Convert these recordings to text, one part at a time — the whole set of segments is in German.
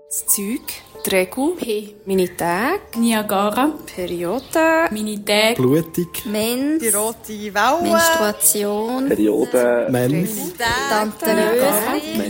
Das Zeug, die Regel, meine Tage, Niagara, Periode, meine Tage, Blutung, Mens, die rote Welle, Menstruation, Periode, Mens, Tantenrösli,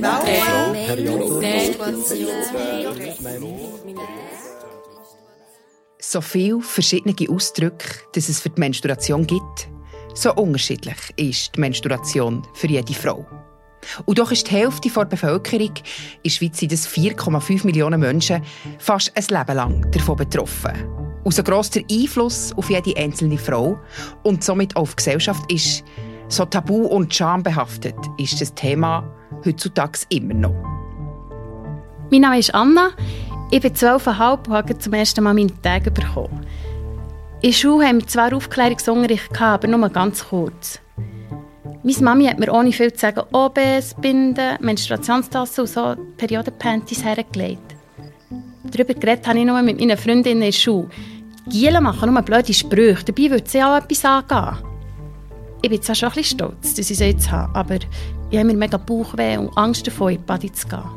So viele verschiedene Ausdrücke, dass es für die Menstruation gibt, so unterschiedlich ist die Menstruation für jede Frau. Und doch ist die Hälfte der Bevölkerung, in der Schweiz sind es 4,5 Millionen Menschen, fast ein Leben lang davon betroffen. Und so gross der Einfluss auf jede einzelne Frau und somit auch auf die Gesellschaft ist, so tabu und schambehaftet ist das Thema heutzutage immer noch. Mein Name ist Anna, ich bin 12,5 und habe zum ersten Mal meine Tage bekommen. In der Schule haben wir zwar Aufklärungsunterricht, aber nur ganz kurz. Meine Mami hat mir ohne viel zu sagen OBs, Binden, Menstruationstassen und so Periodenpanties hergelegt. Darüber geredet habe ich nur mit meinen Freundinnen in der Schule. Die Gielen machen nur blöde Sprüche, dabei würde sie auch etwas angehen. Ich bin zwar schon ein bisschen stolz, dass ich sie jetzt habe, aber ich habe mir mega Bauchweh und Angst davor, in die Body zu gehen.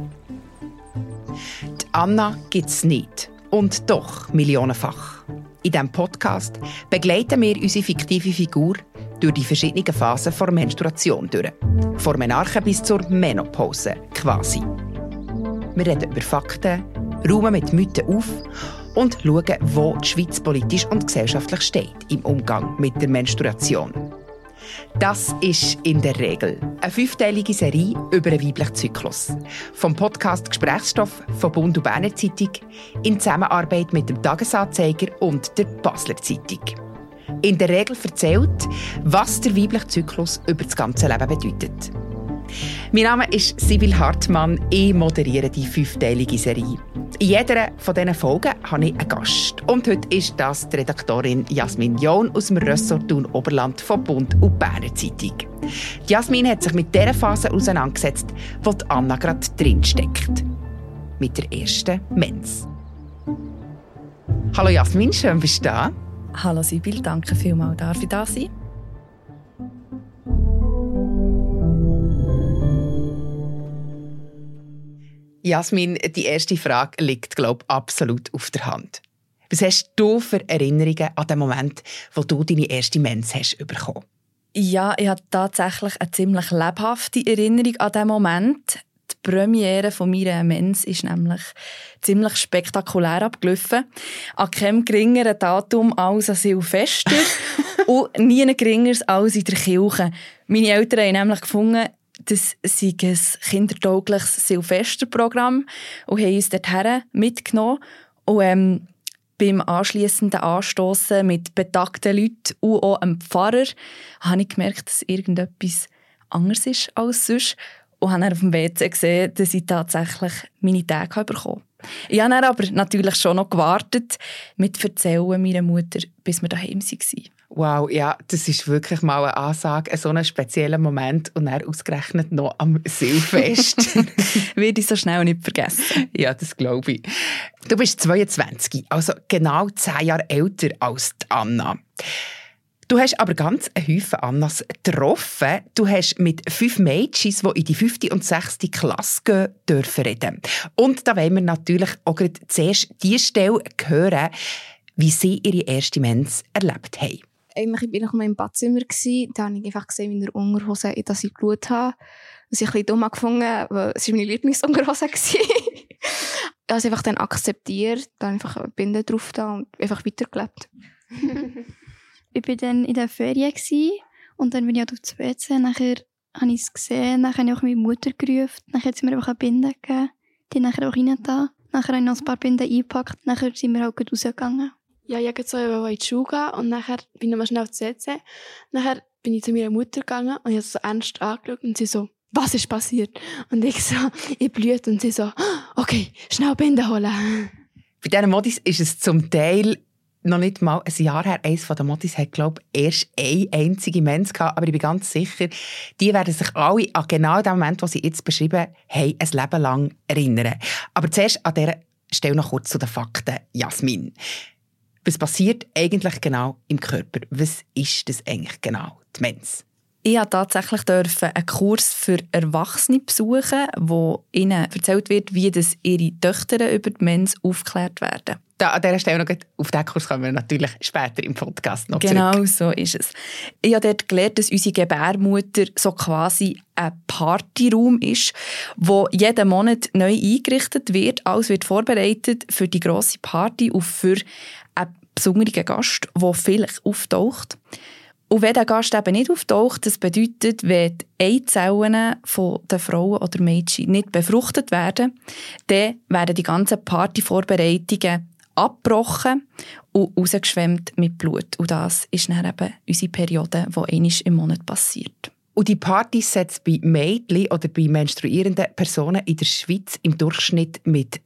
Die Anna gibt es nicht. Und doch millionenfach. In diesem Podcast begleiten wir unsere fiktive Figur durch die verschiedenen Phasen der Menstruation durch. Von Menarche bis zur Menopause, quasi. Wir reden über Fakten, räumen mit Mythen auf und schauen, wo die Schweiz politisch und gesellschaftlich steht im Umgang mit der Menstruation. Das ist in der Regel eine 5-teilige Serie über einen weiblichen Zyklus. Vom Podcast «Gesprächsstoff» von «Bund» und «Berner Zeitung» in Zusammenarbeit mit dem «Tagesanzeiger» und der «Basler Zeitung». In der Regel erzählt, was der weibliche Zyklus über das ganze Leben bedeutet. Mein Name ist Sibyl Hartmann, ich moderiere die 5-teilige Serie. In jeder von diesen Folgen habe ich einen Gast. Und heute ist das die Redaktorin Jasmin John aus dem Ressort Thun-Oberland von «Bund» und «Berner Zeitung». Jasmin hat sich mit der Phase auseinandergesetzt, wo die Anna gerade drinsteckt. Mit der ersten Mens. Hallo Jasmin, schön bist du da. Hallo Sibyl, danke vielmals, darf ich da sein? Jasmin, die erste Frage liegt, glaube ich, absolut auf der Hand. Was hast du für Erinnerungen an den Moment, wo du deine erste Mens hast bekommen? Ja, ich habe tatsächlich eine ziemlich lebhafte Erinnerung an diesen Moment. Die Premiere von meiner Mens ist nämlich ziemlich spektakulär abgelaufen. An keinem geringeren Datum als an Silvester und nie geringeres als in der Kirche. Meine Eltern haben nämlich gefunden, das sei ein kindertaugliches Silvesterprogramm und haben uns dorthin mitgenommen. Und beim anschliessenden Anstossen mit betagten Leuten und auch einem Pfarrer habe ich gemerkt, dass irgendetwas anders ist als sonst. Und habe dann auf dem WC gesehen, dass ich tatsächlich meine Tage bekommen habe. Ich habe dann aber natürlich schon noch gewartet mit Erzählen meiner Mutter, bis wir daheim waren. Wow, ja, das ist wirklich mal eine Ansage, so ein spezieller Moment und dann ausgerechnet noch am Silvest. Werde ich so schnell nicht vergessen. Ja, das glaube ich. Du bist 22, also genau 10 Jahre älter als die Anna. Du hast aber ganz einen Haufen Annas getroffen. Du hast mit 5 Mädchen, die in die 5. und 6. Klasse gehen, dürfen reden. Und da wollen wir natürlich auch gerade zuerst die Stelle hören, wie sie ihre erste Mens erlebt haben. Ich war noch mal im Badzimmer. Da habe ich einfach gesehen, wie in der Unterhose, dass ich Blut habe. Das habe ich ein bisschen dumm gefunden, weil es meine Lieblingsunterhose war. Ich habe es einfach dann akzeptiert, dann einfach eine Binde drauf da und einfach weitergelebt. Ich war dann in der Ferien und dann bin ich auf das WC. Nachher habe ich es gesehen, nachher habe ich auch meine Mutter gerufen. Nachher hat sie mir einfach eine Binde gegeben. Die nachher auch rein da. Nachher habe ich noch ein paar Binden eingepackt. Nachher sind wir auch gut rausgegangen. Ja, ich wollte so in die Schule gehen und nachher bin ich mal schnell auf das WC. Nachher bin ich zu meiner Mutter gegangen und ich habe sie so ernst angeschaut und sie so, was ist passiert? Und ich so, ich blüht und sie so, okay, schnell Binden holen. Bei diesen Modis ist es zum Teil noch nicht mal ein Jahr her. Eines der Modis hat, glaube ich, erst eine einzige Mens gehabt. Aber ich bin ganz sicher, die werden sich alle an genau den Moment, den sie jetzt beschrieben haben, ein Leben lang erinnern. Aber zuerst an dieser Stelle noch kurz zu den Fakten. Jasmin, was passiert eigentlich genau im Körper? Was ist das eigentlich genau, die Mens? Ich durfte tatsächlich einen Kurs für Erwachsene besuchen, wo ihnen erzählt wird, wie das ihre Töchter über die Mens aufgeklärt werden. An dieser Stelle noch, auf diesen Kurs kommen wir natürlich später im Podcast noch genau zurück. So ist es. Ich habe dort gelernt, dass unsere Gebärmutter so quasi ein Partyraum ist, wo jeden Monat neu eingerichtet wird. Alles wird vorbereitet für die grosse Party und für einen besonderen Gast, der vielleicht auftaucht. Und wenn der Gast eben nicht auftaucht, das bedeutet, wenn die Eizellen von den Frauen oder Mädchen nicht befruchtet werden, dann werden die ganzen Partyvorbereitungen abgebrochen und rausgeschwemmt mit Blut. Und das ist dann eben unsere Periode, die einmal im Monat passiert. Und die Partys setzt bei Mädchen oder bei menstruierenden Personen in der Schweiz im Durchschnitt mit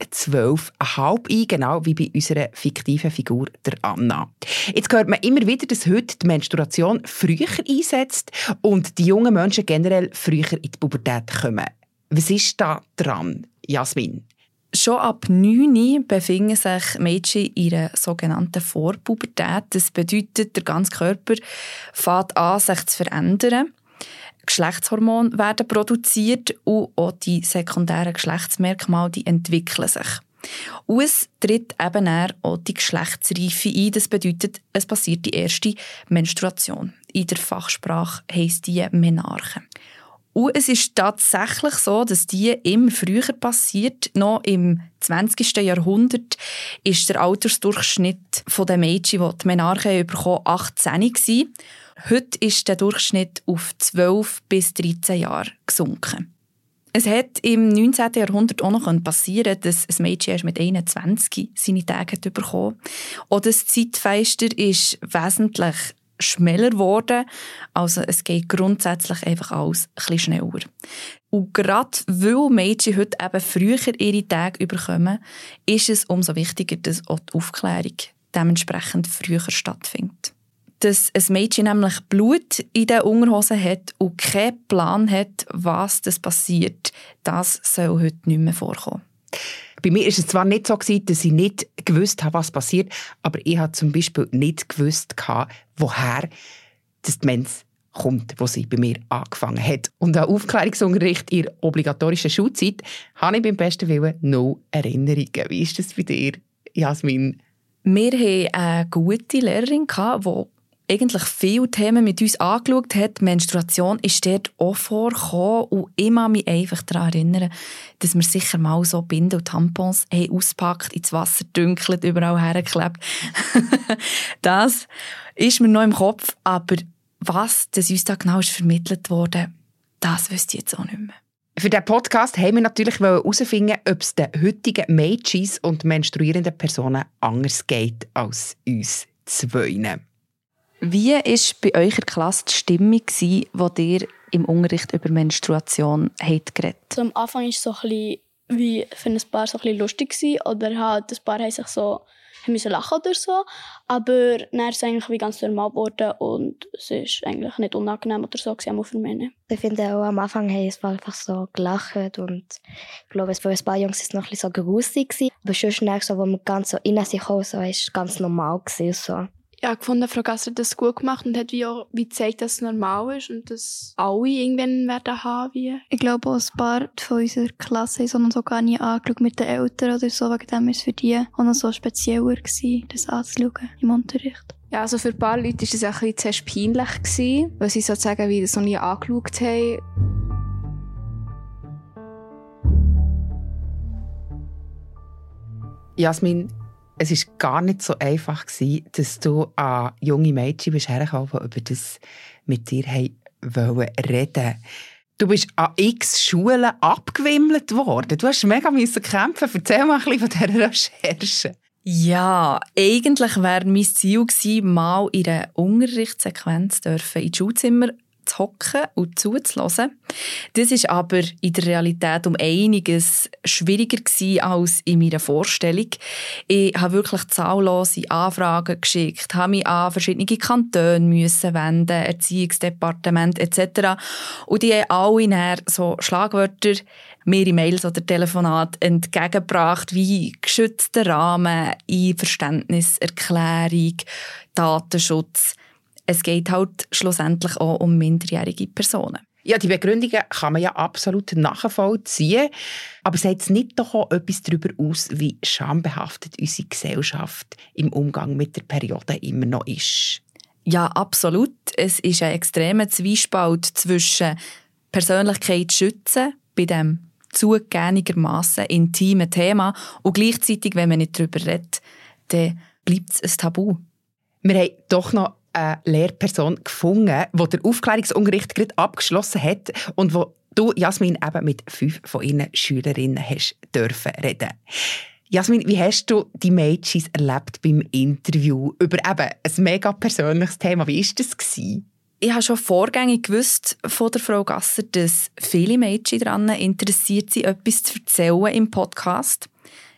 12,5 ein, genau wie bei unserer fiktiven Figur, der Anna. Jetzt hört man immer wieder, dass heute die Menstruation früher einsetzt und die jungen Menschen generell früher in die Pubertät kommen. Was ist da dran, Jasmin? Schon ab 9 befinden sich Mädchen in einer sogenannten Vorpubertät. Das bedeutet, der ganze Körper fängt an, sich zu verändern. Geschlechtshormone werden produziert und auch die sekundären Geschlechtsmerkmale die entwickeln sich. Und es tritt eben auch die Geschlechtsreife ein. Das bedeutet, es passiert die erste Menstruation. In der Fachsprache heisst die Menarche. Und es ist tatsächlich so, dass die immer früher passiert. Noch im 20. Jahrhundert war der Altersdurchschnitt der Mädchen, die die Menarche bekommen, 18 gewesen. Heute ist der Durchschnitt auf 12 bis 13 Jahre gesunken. Es hat im 19. Jahrhundert auch noch passieren, dass ein Mädchen erst mit 21 seine Tage bekommen hat. Auch das Zeitfenster ist wesentlich schneller geworden. Also es geht grundsätzlich einfach alles ein bisschen schneller. Und gerade weil Mädchen heute eben früher ihre Tage bekommen, ist es umso wichtiger, dass auch die Aufklärung dementsprechend früher stattfindet. Dass ein Mädchen nämlich Blut in den Unterhosen hat und keinen Plan hat, was das passiert, das soll heute nicht mehr vorkommen. Bei mir war es zwar nicht so, dass ich nicht gewusst habe, was passiert, aber ich habe zum Beispiel nicht gewusst, woher die Mens kommt, wo sie bei mir angefangen hat. Und an Aufklärungsunterricht in der obligatorischen Schulzeit habe ich beim besten Willen noch Erinnerungen. Wie ist das bei dir, Jasmin? Wir hatten eine gute Lehrerin, die eigentlich viele Themen mit uns angeschaut hat. Menstruation ist dort auch vorgekommen und ich kann mich einfach daran erinnern, dass wir sicher mal so Binden und Tampons auspackt, ins Wasser dünkelt, überall hergeklebt. Das ist mir noch im Kopf, aber was das uns da genau ist vermittelt wurde, das wüsste ich jetzt auch nicht mehr. Für diesen Podcast haben wir natürlich herausfinden, ob es den heutigen Mädchen und menstruierenden Personen anders geht als uns zwei. Wie war bei euch in der Klasse die Stimmung, als ihr im Unterricht über Menstruation geredet habt? So, am Anfang war es so ein bisschen, wie für ein paar so ein bisschen lustig gewesen, oder halt ein paar haben sich so müssen lachen oder so, aber dann ist es eigentlich wie ganz normal geworden und es ist eigentlich nicht unangenehm oder so gewesen, auch für Männer. Ich finde auch am Anfang haben es einfach so gelacht und ich glaube, für ein paar Jungs war es noch ein bisschen so gruselig gewesen, aber schon schnell so, wo wir ganz so rein sich so, ist ganz normal gewesen, so. Ja, ich fand, Frau Gasser hat das gut gemacht und hat wie gezeigt, dass es normal ist und dass alle irgendwann werden haben. Wie. Ich glaube, auch ein paar von unserer Klasse haben es noch gar nie angeschaut mit den Eltern oder so. Wegen dem war es für die auch noch so spezieller gewesen, das anzuschauen im Unterricht. Ja, also für ein paar Leute war das ein bisschen zuerst peinlich gewesen, weil sie sozusagen wie das noch nie angeschaut haben. Jasmin, es war gar nicht so einfach, dass du an junge Mädchen hergekommen bist, die über das mit dir reden wollten. Du bist an x Schulen abgewimmelt worden. Du musst mega kämpfen. Erzähl mal ein bisschen von dieser Recherche. Ja, eigentlich wäre mein Ziel gewesen, mal in einer Unterrichtssequenz in die Schulzimmer zu hocken und zuzuhören. Das war aber in der Realität um einiges schwieriger gewesen als in meiner Vorstellung. Ich habe wirklich zahllose Anfragen geschickt, habe mich an verschiedene Kantone müssen wenden, Erziehungsdepartement etc. Und die haben alle so Schlagwörter mir in Mails oder Telefonat entgegengebracht, wie geschützter Rahmen, Einverständniserklärung, Datenschutz. Es geht halt schlussendlich auch um minderjährige Personen. Ja, die Begründungen kann man ja absolut nachvollziehen. Aber sagt es nicht doch auch etwas darüber aus, wie schambehaftet unsere Gesellschaft im Umgang mit der Periode immer noch ist? Ja, absolut. Es ist ein extremer Zwiespalt zwischen Persönlichkeit schützen bei dem zugegebenermassen intimen Thema und gleichzeitig, wenn man nicht darüber redet, dann bleibt es ein Tabu. Wir haben doch noch eine Lehrperson gefunden, die den Aufklärungsunterricht gerade abgeschlossen hat und wo du, Jasmin, eben mit 5 von ihren Schülerinnen hast dürfen reden. Jasmin, wie hast du die Mädchen erlebt beim Interview über eben ein mega persönliches Thema? Wie war das? Ich habe schon vorgängig gewusst von der Frau Gasser, dass viele Mädchen daran interessiert sind, etwas zu erzählen im Podcast.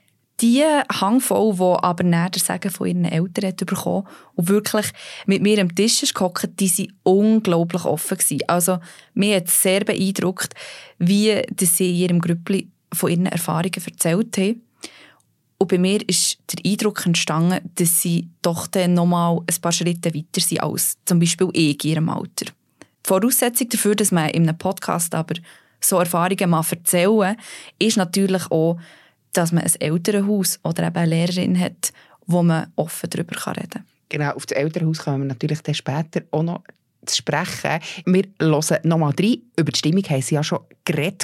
Die Handvoll, die aber näher das Sagen von ihren Eltern hat bekommen und wirklich mit mir am Tisch gehockt, die waren unglaublich offen gewesen. Also, mich hat es sehr beeindruckt, wie sie in ihrem Grüppli von ihren Erfahrungen erzählt haben. Und bei mir ist der Eindruck entstanden, dass sie doch dann noch mal ein paar Schritte weiter sind als zum Beispiel ich in ihrem Alter. Die Voraussetzung dafür, dass man in einem Podcast aber so Erfahrungen mal erzählen, ist natürlich auch, dass man ein Elternhaus oder eben eine Lehrerin hat, wo man offen darüber reden kann. Genau, auf das Elternhaus kommen wir natürlich dann später auch noch zu sprechen. Wir hören noch mal rein. Über die Stimmung haben sie ja schon geredet,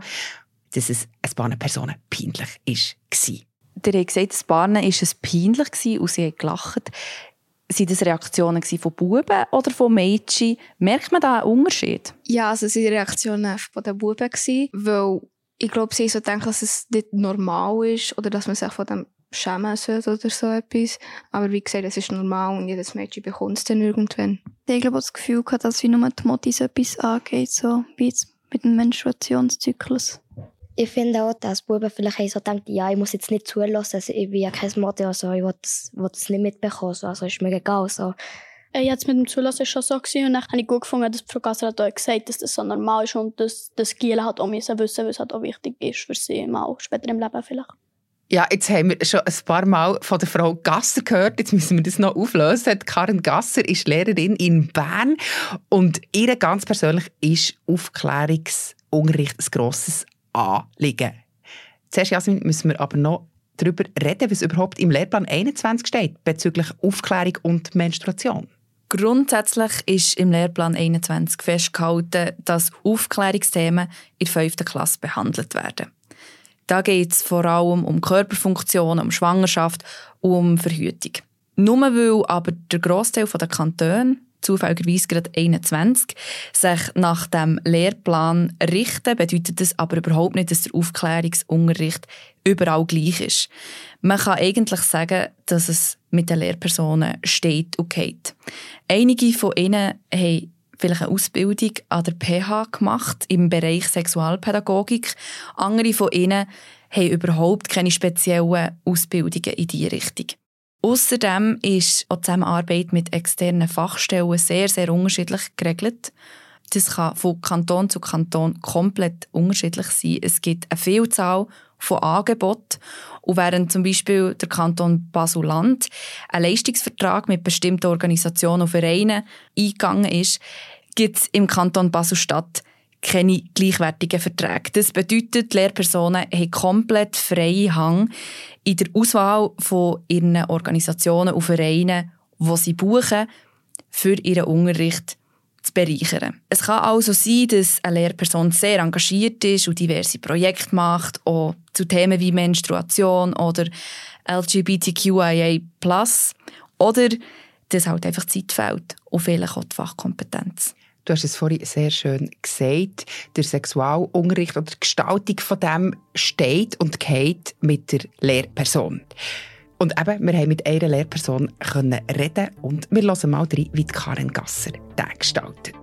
dass es ein paar Personen peinlich war. Ihr habt gesagt, ein paar war es peinlich und sie haben gelacht. Waren das Reaktionen von Buben oder von Mädchen? Merkt man da einen Unterschied? Ja, also es waren Reaktionen von den Buben, weil ich glaube, sie so denken, dass es nicht normal ist oder dass man sich von dem schämen sollte oder so etwas. Aber wie gesagt, es ist normal und jedes Mädchen bekommt es dann irgendwann. Ich glaube, das Gefühl hatte, dass wie nur die Mottis etwas angeht, so wie jetzt mit dem Menstruationszyklus. Ich finde auch, dass Buben vielleicht so denken, ja, ich muss jetzt nicht zulassen, also ich bin ja kein Model, also ich will das nicht mitbekommen, also ist mir egal. So. Jetzt mit dem Zulassen schon so gewesen, und dann habe ich gut gefunden, dass Frau Gasser hat auch gesagt, dass das so normal ist und dass das Gielen halt auch wissen müssen, was halt auch wichtig ist für sie, mal später im Leben vielleicht. Ja, jetzt haben wir schon ein paar Mal von der Frau Gasser gehört, jetzt müssen wir das noch auflösen. Karin Gasser ist Lehrerin in Bern und ihr ganz persönlich ist Aufklärungsunterricht ein grosses Anliegen. Zuerst, Jasmin, müssen wir aber noch darüber reden, was überhaupt im Lehrplan 21 steht bezüglich Aufklärung und Menstruation. Grundsätzlich ist im Lehrplan 21 festgehalten, dass Aufklärungsthemen in der 5. Klasse behandelt werden. Da geht es vor allem um Körperfunktionen, um Schwangerschaft und um Verhütung. Nur weil aber der Grossteil der Kantone, zufälligerweise gerade 21, sich nach dem Lehrplan richten, bedeutet das aber überhaupt nicht, dass der Aufklärungsunterricht überall gleich ist. Man kann eigentlich sagen, dass es mit den Lehrpersonen steht und geht. Einige von ihnen haben vielleicht eine Ausbildung an der PH gemacht im Bereich Sexualpädagogik. Andere von ihnen haben überhaupt keine speziellen Ausbildungen in diese Richtung. Außerdem ist auch die Zusammenarbeit mit externen Fachstellen sehr, sehr unterschiedlich geregelt. Das kann von Kanton zu Kanton komplett unterschiedlich sein. Es gibt eine Vielzahl von Angeboten. Und während zum Beispiel der Kanton Basel-Land ein Leistungsvertrag mit bestimmten Organisationen und Vereinen eingegangen ist, gibt es im Kanton Basel-Stadt keine gleichwertigen Verträge. Das bedeutet, die Lehrpersonen haben komplett freie Hang in der Auswahl von ihren Organisationen und Vereinen, die sie buchen, für ihren Unterricht zu bereichern. Es kann also sein, dass eine Lehrperson sehr engagiert ist und diverse Projekte macht, auch zu Themen wie Menstruation oder LGBTQIA+, oder dass halt einfach Zeit fehlt und vielleicht auch die Fachkompetenz. Du hast es vorhin sehr schön gesagt, der Sexualunterricht oder die Gestaltung von dem steht und geht mit der Lehrperson. Und eben, wir haben mit einer Lehrperson reden und wir hören mal rein, wie Karin Gasser den gestaltet.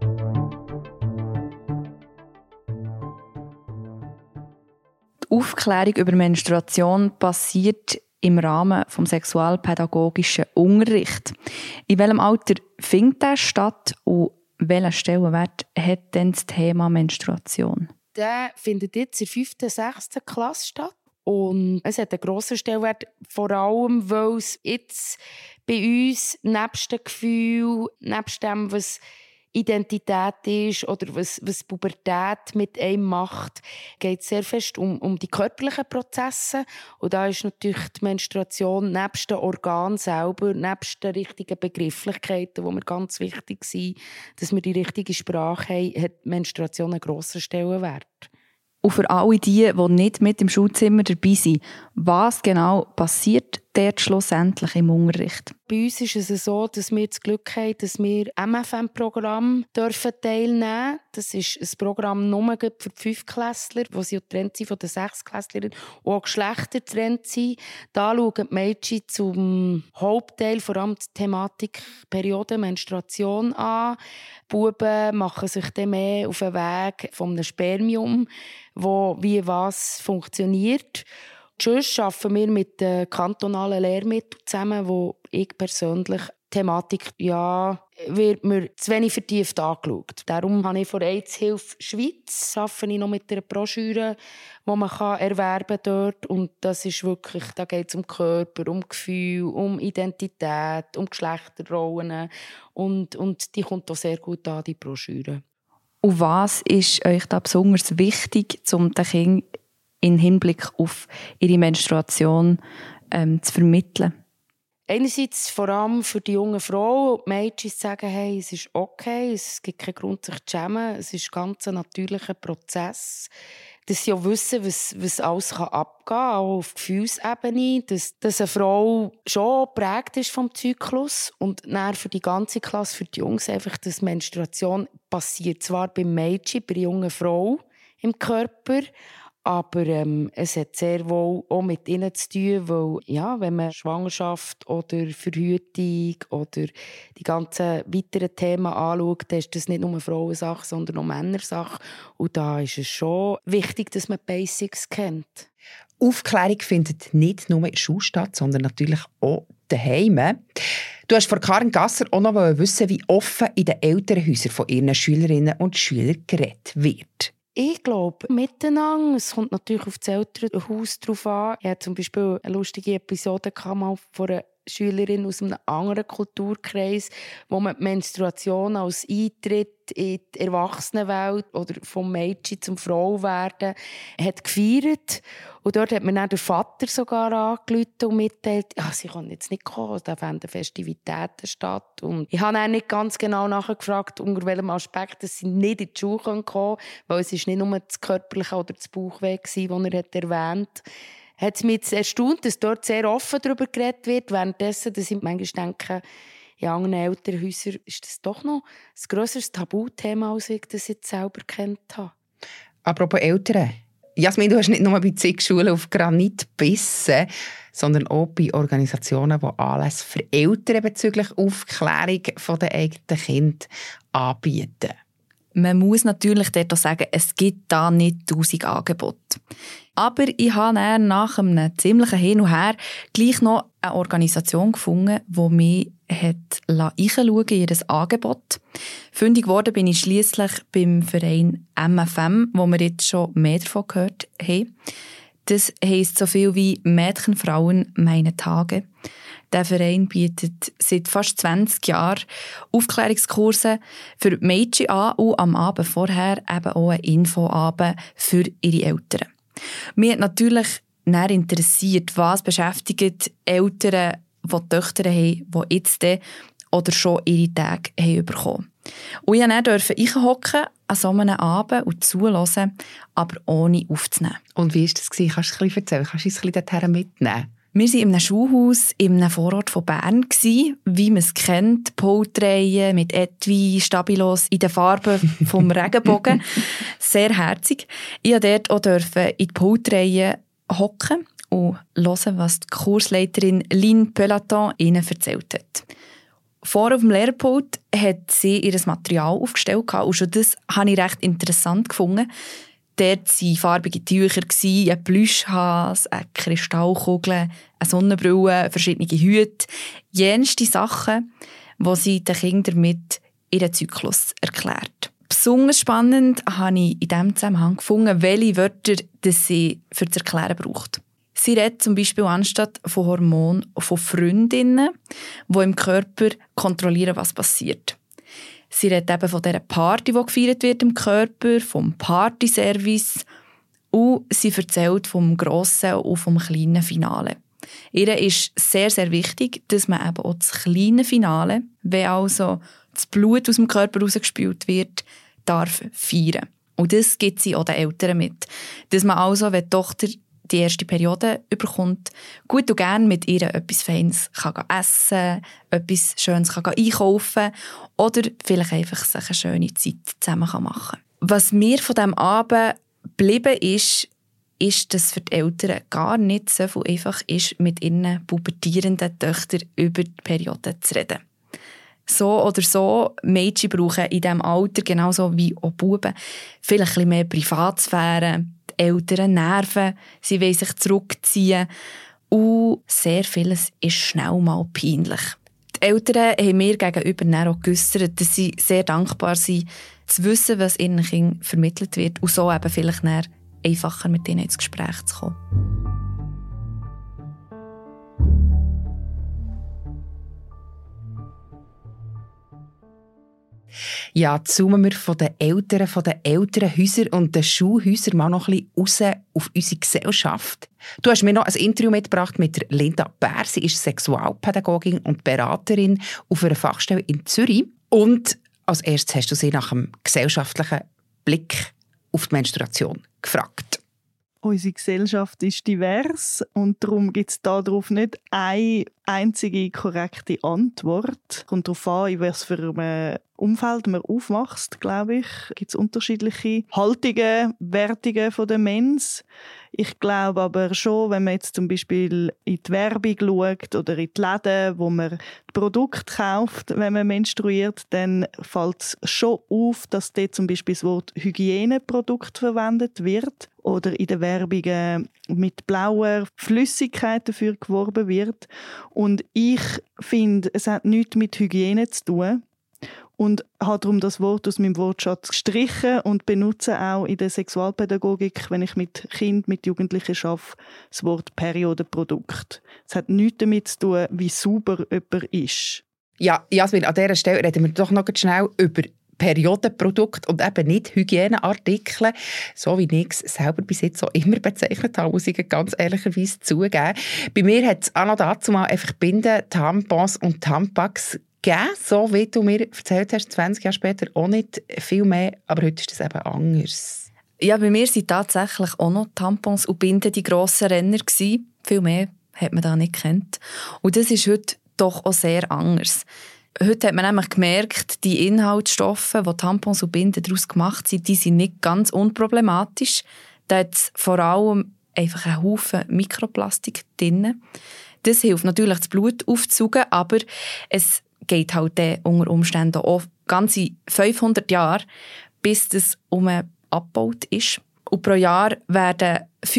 Die Aufklärung über Menstruation passiert im Rahmen des sexualpädagogischen Unterrichts. In welchem Alter findet das statt und welchen Stellenwert hat denn das Thema Menstruation? Der findet jetzt in der 5. und 6. Klasse statt. Und es hat einen grossen Stellenwert, vor allem, weil es jetzt bei uns nebst dem Gefühl, nebst dem, was Identität ist oder was Pubertät mit einem macht, geht es sehr fest um die körperlichen Prozesse. Und da ist natürlich die Menstruation nebst den Organen selber, nebst den richtigen Begrifflichkeiten, die mir ganz wichtig sind, dass wir die richtige Sprache haben, hat die Menstruation einen grossen Stellenwert. Und für alle die nicht mit im Schulzimmer dabei sind, was genau passiert dort schlussendlich im Unterricht? Bei uns ist es so, dass wir das Glück haben, dass wir MFM-Programm teilnehmen dürfen. Das ist ein Programm nur für die 5-Klässler, wo sie getrennt sind von den 6-Klässlerinnen und auch Geschlechter getrennt sind. Da schauen die Mädchen zum Hauptteil, vor allem die Thematik Periode, Menstruation an. Die Buben machen sich dann mehr auf den Weg von einem Spermium, wo wie was funktioniert. Sonst arbeiten wir mit den kantonalen Lehrmitteln zusammen, wo ich persönlich Thematik wird mir zu wenig vertieft angeschaut. Darum habe ich von AIDS-Hilfe Schweiz arbeite ich noch mit einer Broschüre, die man erwerben dort. Und das ist wirklich, da geht es um Körper, um Gefühl, um Identität, um Geschlechterrollen. Und die kommt auch sehr gut an, die Broschüre. Und was ist euch da besonders wichtig, um den Kindern im Hinblick auf ihre Menstruation zu vermitteln? Einerseits vor allem für die jungen Frauen und die Mädchen zu sagen, hey, es ist okay, es gibt keinen Grund, sich zu schämen, es ist ganz ein natürlicher Prozess. Dass sie auch wissen, was alles abgehen kann, auch auf Gefühlsebene, dass eine Frau schon geprägt ist vom Zyklus und dann für die ganze Klasse, für die Jungs einfach, dass Menstruation passiert, zwar beim Mädchen, bei der jungen Frau im Körper, aber es hat sehr wohl auch mit ihnen zu tun, weil ja, wenn man Schwangerschaft oder Verhütung oder die ganzen weiteren Themen anschaut, dann ist das nicht nur eine Frauensache, sondern auch Männersache. Und da ist es schon wichtig, dass man die Basics kennt. Aufklärung findet nicht nur in der Schule statt, sondern natürlich auch daheim. Du hast von Karin Gasser auch noch wissen, wie offen in den Elternhäusern von ihren Schülerinnen und Schülern geredet wird. Ich glaube, miteinander. Es kommt natürlich auf das Elternhaus drauf an. Ich hatte zum Beispiel eine lustige Episode von einer Schülerin aus einem anderen Kulturkreis, wo man die Menstruation als Eintritt in die Erwachsenenwelt oder vom Mädchen zum Frauwerden hat gefeiert. Und dort hat mir dann der Vater sogar angerufen und mitteilt, ja, sie kann jetzt nicht kommen, da finden Festivitäten statt. Und ich habe dann nicht ganz genau nachgefragt, unter welchem Aspekt dass sie nicht in die Schule kommen können, weil es ist nicht nur das Körperliche oder das Bauchweh war, das er erwähnt hat. Hat es mich jetzt erstaunt, dass dort sehr offen darüber geredet wird, währenddessen, dass ich manchmal denke, in anderen Elternhäusern ist das doch noch ein grösseres Tabuthema, als ich das jetzt selber kennt habe. Apropos Eltern. Jasmin, du hast nicht nur bei Zig-Schulen auf Granit gebissen, sondern auch bei Organisationen, die Anlässe für Eltern bezüglich Aufklärung der eigenen Kinder anbieten. Man muss natürlich dort auch sagen, es gibt da nicht 1000 Angebote. Aber ich habe nach einem ziemlichen Hin und Her gleich noch eine Organisation gefunden, die mich reinschauen in ihr Angebot. Fündig geworden bin ich schliesslich beim Verein MFM, wo wir jetzt schon mehr davon gehört haben. Das heisst so viel wie «Mädchen, Frauen, meine Tage». Der Verein bietet seit fast 20 Jahren Aufklärungskurse für Mädchen an und am Abend vorher eben auch einen Infoabend für ihre Eltern. Mich hat natürlich interessiert, was beschäftigt Eltern, die Töchter haben, die jetzt oder schon ihre Tage haben bekommen. Und ich durfte hocken an so einem Abend und zuhören, aber ohne aufzunehmen. Und wie war das? Kannst du uns erzählen? Kannst du uns ein bisschen dorthin mitnehmen? Wir waren in einem Schulhaus in einem Vorort von Bern, wie man es kennt, Poltreien mit Etui, Stabilos in den Farben vom Regenbogen. Sehr herzig. Ich durfte dort auch in die Poltreien hocken und hören, was die Kursleiterin Lynn Peloton ihnen erzählt hat. Vor auf dem Lehrpult hat sie ihr Material aufgestellt und schon das habe ich recht interessant gefunden. Dort waren farbige Tücher, ein Plüschhase, eine Kristallkugel, eine Sonnenbrille, verschiedene Hüte. Jenste Sachen, die sie den Kindern mit ihren Zyklus erklärt. Besonders spannend habe ich in diesem Zusammenhang gefunden, welche Wörter sie für das Erklären braucht. Sie redet zum Beispiel anstatt von Hormonen von Freundinnen, die im Körper kontrollieren, was passiert. Sie redet eben von dieser Party, die gefeiert wird im Körper, vom Partyservice und sie erzählt vom grossen und vom kleinen Finale. Ihr ist sehr, sehr wichtig, dass man eben auch das kleine Finale, wenn also das Blut aus dem Körper rausgespült wird, darf feiern. Und das gibt sie auch den Eltern mit. Dass man also, wenn die Tochter die erste Periode bekommt, gut und gerne mit ihr etwas Feines kann essen, etwas Schönes kann einkaufen oder vielleicht einfach sich eine schöne Zeit zusammen machen kann. Was mir von diesem Abend geblieben ist, dass für die Eltern gar nicht so viel einfach ist, mit ihren pubertierenden Töchtern über die Periode zu reden. So oder so, Mädchen brauchen in diesem Alter, genauso wie auch Buben, vielleicht ein bisschen mehr Privatsphäre, die Eltern nerven, sie wollen sich zurückziehen und sehr vieles ist schnell mal peinlich. Die Eltern haben mir gegenüber auch geäussert, dass sie sehr dankbar sind, zu wissen, was ihren Kindern vermittelt wird und so eben vielleicht einfacher mit ihnen ins Gespräch zu kommen. Ja, zoomen wir von den Elternhäusern und den Schulhäusern mal noch ein bisschen raus auf unsere Gesellschaft. Du hast mir noch ein Interview mitgebracht mit Linda Bär. Sie ist Sexualpädagogin und Beraterin auf einer Fachstelle in Zürich. Und als erstes hast du sie nach einem gesellschaftlichen Blick auf die Menstruation gefragt. Unsere Gesellschaft ist divers und darum gibt es darauf nicht eine einzige korrekte Antwort. Es kommt darauf an, in was für einem Umfeld man aufwächst, glaube ich. Gibt es unterschiedliche Haltungen, Wertungen von der Mens. Ich glaube aber schon, wenn man jetzt zum Beispiel in die Werbung schaut oder in die Läden, wo man die Produkte kauft, wenn man menstruiert, dann fällt es schon auf, dass dort zum Beispiel das Wort Hygieneprodukt verwendet wird oder in den Werbungen mit blauer Flüssigkeit dafür geworben wird. Und ich finde, es hat nichts mit Hygiene zu tun. Und habe darum das Wort aus meinem Wortschatz gestrichen und benutze auch in der Sexualpädagogik, wenn ich mit Kindern, mit Jugendlichen arbeite, das Wort Periodenprodukt. Es hat nichts damit zu tun, wie sauber jemand ist. Ja, Jasmin, an dieser Stelle reden wir doch noch schnell über Periodenprodukte und eben nicht Hygieneartikel, so wie ich es selber bis jetzt auch immer bezeichnet habe, muss ich ganz ehrlicherweise zugeben. Bei mir hat es auch noch dazu mal einfach Binden, Tampons und Tampax gegeben, so wie du mir erzählt hast, 20 Jahre später auch nicht viel mehr, aber heute ist das eben anders. Ja, bei mir waren tatsächlich auch noch Tampons und Binden die grossen Renner gewesen. Viel mehr hat man da nicht gekannt. Und das ist heute doch auch sehr anders. Heute hat man nämlich gemerkt, die Inhaltsstoffe, die Tampons und Binden daraus gemacht sind, die sind nicht ganz unproblematisch. Da hat es vor allem einfach einen Haufen Mikroplastik drin. Das hilft natürlich, das Blut aufzusaugen, aber es geht halt unter Umständen auch ganze 500 Jahre, bis das abgebaut ist. Und pro Jahr werden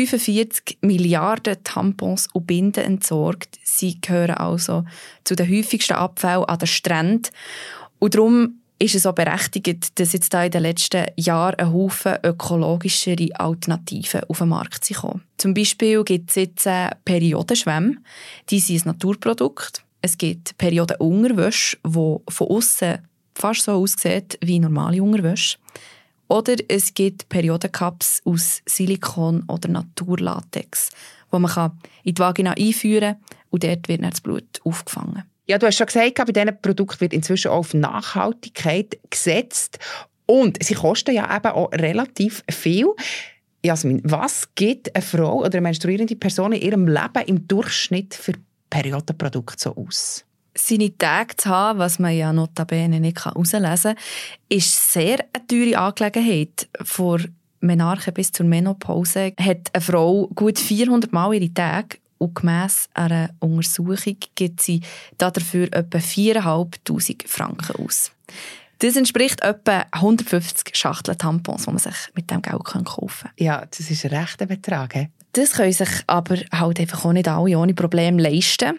45 Milliarden Tampons und Binden entsorgt. Sie gehören also zu den häufigsten Abfällen an den Stränden. Und darum ist es auch berechtigt, dass jetzt da in den letzten Jahren ein Haufen ökologischere Alternativen auf den Markt sind. Zum Beispiel gibt es jetzt Periodenschwämme. Die sind ein Naturprodukt. Es gibt Periodenunterwäsche, die von außen fast so aussieht wie normale Unterwäsche. Oder es gibt Periodencups aus Silikon oder Naturlatex, die man in die Vagina einführen kann und dort wird dann das Blut aufgefangen. Ja, du hast schon gesagt, bei diesen Produkten wird inzwischen auch auf Nachhaltigkeit gesetzt. Und sie kosten ja eben auch relativ viel. Jasmin, was gibt eine Frau oder eine menstruierende Person in ihrem Leben im Durchschnitt für Periodenprodukte so aus? Seine Tage zu haben, was man ja notabene nicht herauslesen kann, ist sehr eine teure Angelegenheit. Von Menarche bis zur Menopause hat eine Frau gut 400 Mal ihre Tage und gemäss einer Untersuchung gibt sie dafür etwa 4'500 Franken aus. Das entspricht etwa 150 Schachteln Tampons, die man sich mit diesem Geld kaufen kann. Ja, das ist ein rechter Betrag. He? Das können sich aber halt einfach auch nicht alle ohne Probleme leisten.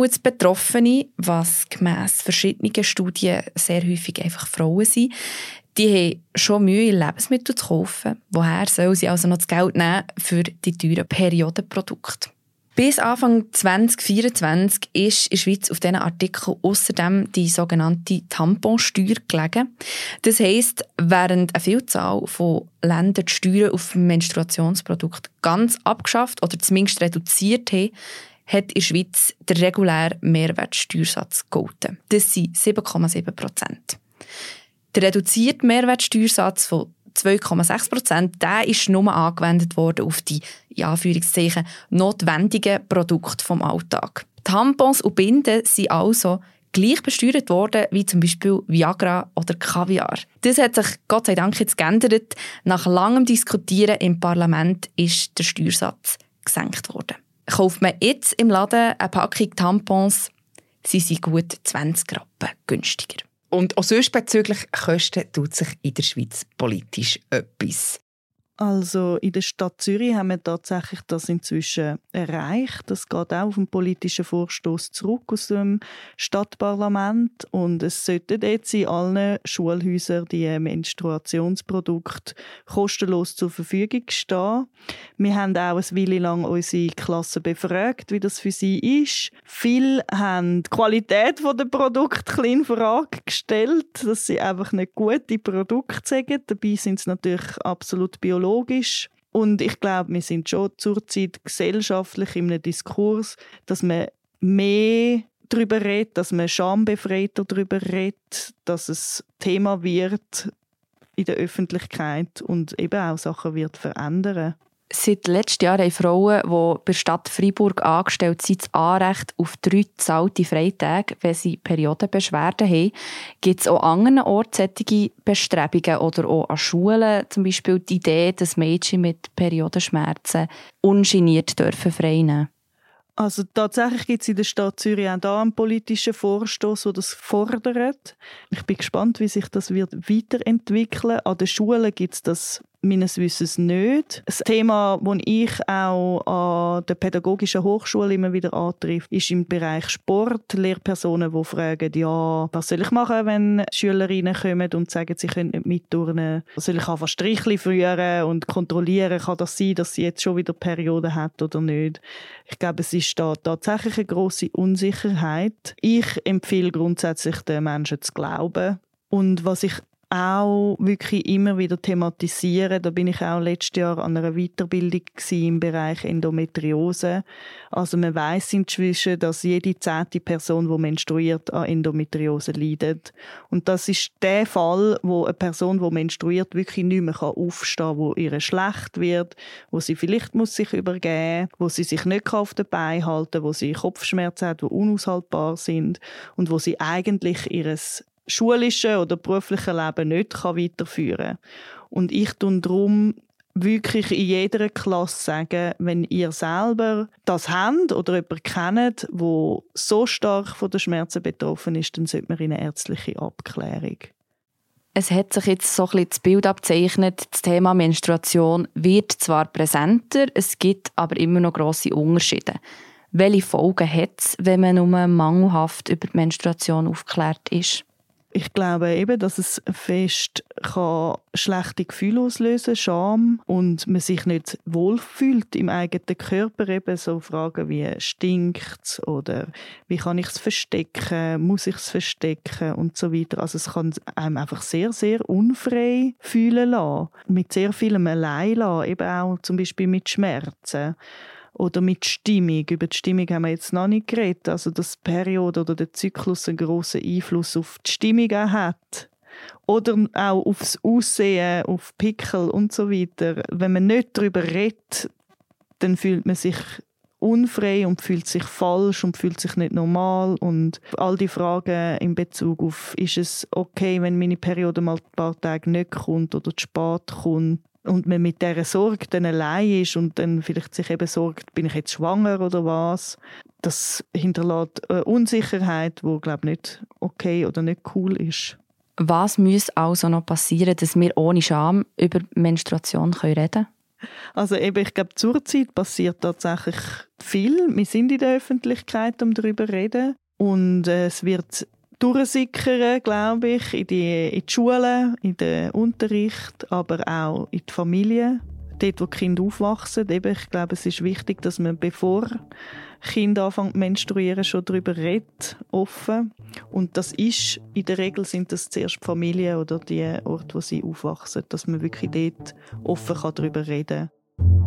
Armutsbetroffene, was gemäss verschiedenen Studien sehr häufig einfach Frauen sind, Die haben schon Mühe, Lebensmittel zu kaufen. Woher sollen sie also noch das Geld nehmen für die teuren Periodenprodukte? Bis Anfang 2024 ist in der Schweiz auf diesen Artikeln außerdem die sogenannte Tamponsteuer gelegen. Das heisst, während eine Vielzahl von Ländern die Steuern auf Menstruationsprodukte ganz abgeschafft oder zumindest reduziert haben, hat in der Schweiz der reguläre Mehrwertsteuersatz gegolten. Das sind 7,7%. Der reduzierte Mehrwertsteuersatz von 2,6%, der ist nur angewendet worden auf die, in Anführungszeichen, notwendigen Produkte vom Alltag. Tampons und Binden sind also gleich besteuert worden wie zum Beispiel Viagra oder Kaviar. Das hat sich Gott sei Dank jetzt geändert. Nach langem Diskutieren im Parlament ist der Steuersatz gesenkt worden. Kauft man jetzt im Laden eine Packung Tampons, sie sind gut 20 Rappen günstiger. Und auch sonst bezüglich Kosten tut sich in der Schweiz politisch etwas. Also in der Stadt Zürich haben wir tatsächlich das inzwischen erreicht. Das geht auch auf einen politischen Vorstoß zurück aus dem Stadtparlament. Und es sollten jetzt in allen Schulhäusern die Menstruationsprodukte kostenlos zur Verfügung stehen. Wir haben auch eine Weile lang unsere Klasse befragt, wie das für sie ist. Viele haben die Qualität der Produkte in Frage gestellt, dass sie einfach nicht gute Produkte sagen. Dabei sind es natürlich absolut biologisch. Und ich glaube, wir sind schon zurzeit gesellschaftlich in einem Diskurs, dass man mehr darüber redet, dass man schambefreiter darüber redet, dass es Thema wird in der Öffentlichkeit und eben auch Sachen wird verändern. Seit letztem Jahr haben Frauen, die bei der Stadt Freiburg angestellt sind, das Anrecht auf 3 gezahlte Freitage, wenn sie Periodenbeschwerden haben. Gibt es auch an anderen Orten solche Bestrebungen oder auch an Schulen zum Beispiel die Idee, dass Mädchen mit Periodenschmerzen ungeniert dürfen frei nehmen? Also tatsächlich gibt es in der Stadt Zürich auch da einen politischen Vorstoß, der das fordert. Ich bin gespannt, wie sich das wird weiterentwickeln. An den Schulen gibt es das meines Wissens nicht. Das Thema, das ich auch an der Pädagogischen Hochschule immer wieder antreffe, ist im Bereich Sport. Lehrpersonen, die fragen, ja, was soll ich machen, wenn Schülerinnen kommen und sagen, sie können nicht mitturnen? Soll ich einfach Strichli führen und kontrollieren? Kann das sein, dass sie jetzt schon wieder Periode hat oder nicht? Ich glaube, es ist da tatsächlich eine grosse Unsicherheit. Ich empfehle grundsätzlich den Menschen zu glauben. Und was ich auch wirklich immer wieder thematisieren. Da bin ich auch letztes Jahr an einer Weiterbildung im Bereich Endometriose. Also man weiss inzwischen, dass jede 10. Person, die menstruiert, an Endometriose leidet. Und das ist der Fall, wo eine Person, die menstruiert, wirklich nicht mehr aufstehen kann, wo ihr schlecht wird, wo sie vielleicht muss sich übergeben, wo sie sich nicht auf den Beinen halten kann, wo sie Kopfschmerzen hat, die unaushaltbar sind und wo sie eigentlich ihres schulische oder berufliche Leben nicht weiterführen kann. Und ich tue darum wirklich in jeder Klasse sagen, wenn ihr selber das habt oder jemanden kennt, der so stark von den Schmerzen betroffen ist, dann sollte man in eine ärztliche Abklärung. Es hat sich jetzt so ein bisschen das Bild abzeichnet, das Thema Menstruation wird zwar präsenter, es gibt aber immer noch grosse Unterschiede. Welche Folgen hat es, wenn man nur mangelhaft über die Menstruation aufgeklärt ist? Ich glaube eben, dass es fest schlechte Gefühle auslösen kann, Scham, und man sich nicht wohlfühlt im eigenen Körper. Eben so Fragen wie «Stinkt es?» oder «Wie kann ich es verstecken? Muss ich es verstecken?» und so weiter. Also es kann einem einfach sehr, sehr unfrei fühlen lassen. Mit sehr vielem Alleinlassen, eben auch zum Beispiel mit Schmerzen. Oder mit Stimmung. Über die Stimmung haben wir jetzt noch nicht geredet. Also dass die Periode oder der Zyklus einen grossen Einfluss auf die Stimmung hat. Oder auch aufs Aussehen, auf Pickel und so weiter. Wenn man nicht darüber redet, dann fühlt man sich unfrei und fühlt sich falsch und fühlt sich nicht normal. Und all die Fragen in Bezug auf, ist es okay, wenn meine Periode mal ein paar Tage nicht kommt oder zu spät kommt, und man mit dieser Sorge dann allein ist und dann vielleicht sich eben sorgt, bin ich jetzt schwanger oder was, das hinterlässt eine Unsicherheit, die, glaube ich, nicht okay oder nicht cool ist. Was muss also noch passieren, dass wir ohne Scham über Menstruation reden können? Also eben, ich glaube, zurzeit passiert tatsächlich viel. Wir sind in der Öffentlichkeit, um darüber zu reden. Und es wird durchsickern, glaube ich, in die Schulen, in den Unterricht, aber auch in die Familie. Dort, wo die Kinder aufwachsen. Eben, ich glaube, es ist wichtig, dass man, bevor Kinder anfangen zu menstruieren, schon darüber redet, offen. Und das ist, in der Regel sind das zuerst die Familie oder die Orte, wo sie aufwachsen, dass man wirklich dort offen darüber reden kann.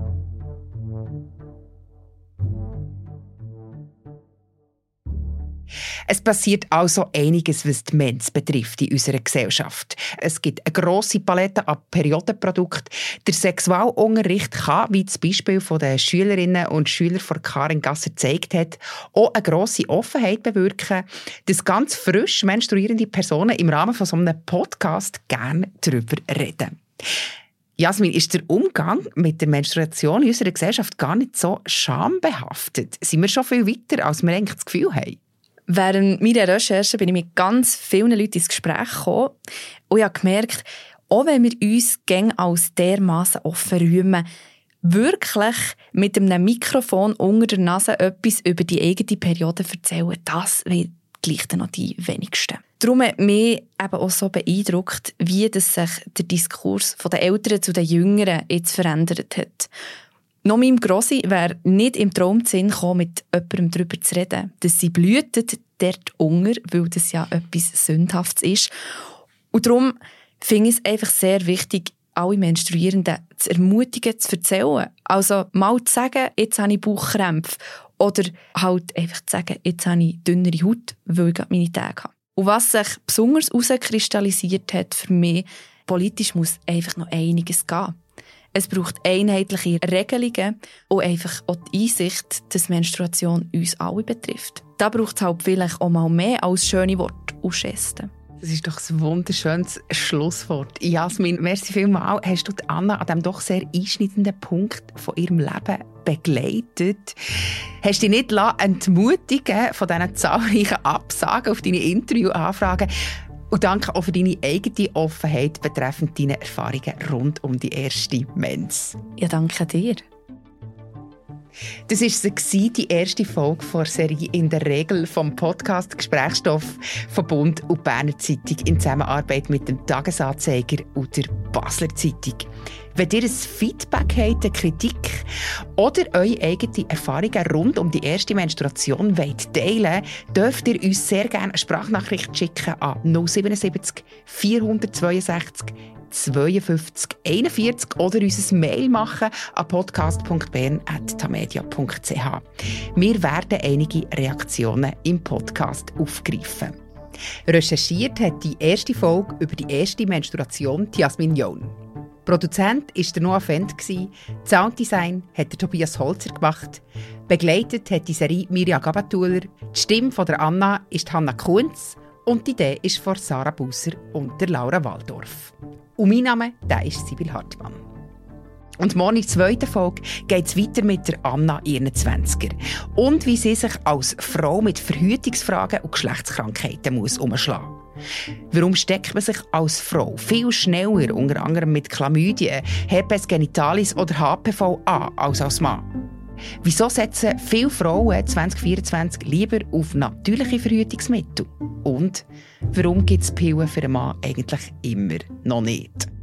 Es passiert also einiges, was die Mens betrifft in unserer Gesellschaft. Es gibt eine grosse Palette an Periodenprodukten. Der Sexualunterricht kann, wie das Beispiel von den Schülerinnen und Schülern von Karin Gasser gezeigt hat, auch eine grosse Offenheit bewirken, dass ganz frisch menstruierende Personen im Rahmen von so einem Podcast gerne darüber reden. Jasmin, ist der Umgang mit der Menstruation in unserer Gesellschaft gar nicht so schambehaftet? Sind wir schon viel weiter, als wir eigentlich das Gefühl haben? Während meiner Recherche bin ich mit ganz vielen Leuten ins Gespräch gekommen und ich habe gemerkt, auch wenn wir uns gäng als dermassen offen rühmen, wirklich mit einem Mikrofon unter der Nase etwas über die eigene Periode erzählen, das will gleich noch die wenigsten. Darum hat mich eben auch so beeindruckt, wie das sich der Diskurs von den Älteren zu den Jüngeren jetzt verändert hat. Noch meinem Grossi wäre nicht im Traum zu Sinn gekommen, mit jemandem darüber zu reden, dass sie blühtet dort unter, weil das ja etwas Sündhaftes ist. Und darum finde ich es einfach sehr wichtig, alle Menstruierenden zu ermutigen, zu erzählen. Also mal zu sagen, jetzt habe ich Bauchkrämpfe. Oder halt einfach zu sagen, jetzt habe ich dünnere Haut, weil ich meine Tage habe. Und was sich besonders herauskristallisiert hat für mich, politisch muss einfach noch einiges gehen. Es braucht einheitliche Regelungen und einfach auch die Einsicht, dass Menstruation uns alle betrifft. Da braucht es halt vielleicht auch mal mehr als schöne Worte und Gesten. Das ist doch ein wunderschönes Schlusswort. Jasmin, merci vielmals. Hast du Anna an diesem doch sehr einschneidenden Punkt von ihrem Leben begleitet? Hast du dich nicht entmutigen von diesen zahlreichen Absagen auf deine Interviewanfragen? Und danke auch für deine eigene Offenheit betreffend deine Erfahrungen rund um die erste Mens. Ja, danke dir. Das war die erste Folge der Serie «In der Regel» vom Podcast «Gesprächsstoff» von Bund und Berner Zeitung in Zusammenarbeit mit dem «Tagesanzeiger» und der «Basler Zeitung». Wenn ihr ein Feedback habt, eine Kritik oder eure eigenen Erfahrungen rund um die erste Menstruation teilen wollt, dürft ihr uns sehr gerne eine Sprachnachricht schicken an 077 462 52 41 oder uns ein Mail machen an podcast.bern@tamedia.ch. Wir werden einige Reaktionen im Podcast aufgreifen. Recherchiert hat die erste Folge über die erste Menstruation Jasmin John. Produzent war Noah Fendt. Sounddesign hat der Tobias Holzer gemacht. Begleitet hat die Serie Mirja Gabatuller. Die Stimme von der Anna ist Hanna Kunz. Und die Idee ist von Sarah Busser und der Laura Waldorf. Und mein Name, der ist Sibyl Hartmann. Und morgen in der zweiten Folge geht es weiter mit der Anna in ihren 20er. Und wie sie sich als Frau mit Verhütungsfragen und Geschlechtskrankheiten muss umschlagen muss. Warum steckt man sich als Frau viel schneller, unter anderem mit Chlamydien, Herpes genitalis oder HPV an, als als Mann? Wieso setzen viele Frauen 2024 lieber auf natürliche Verhütungsmittel? Und warum gibt es Pillen für einen Mann eigentlich immer noch nicht?